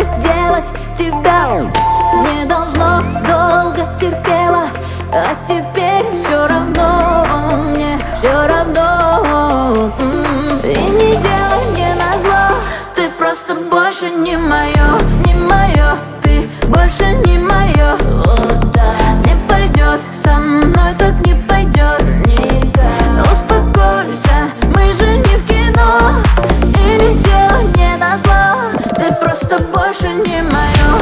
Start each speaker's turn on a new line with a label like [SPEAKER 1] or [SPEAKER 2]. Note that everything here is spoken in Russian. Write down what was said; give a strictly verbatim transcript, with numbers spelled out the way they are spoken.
[SPEAKER 1] буду делать тебя. Не должно, долго терпела, а теперь все равно, мне все равно. И не делай мне назло, ты просто больше не мое, не мое. Ты больше не мое, не пойдет, со мной так не пойдет. Успокойся, мы же не в кино. И не делай мне назло, ты просто больше не мое.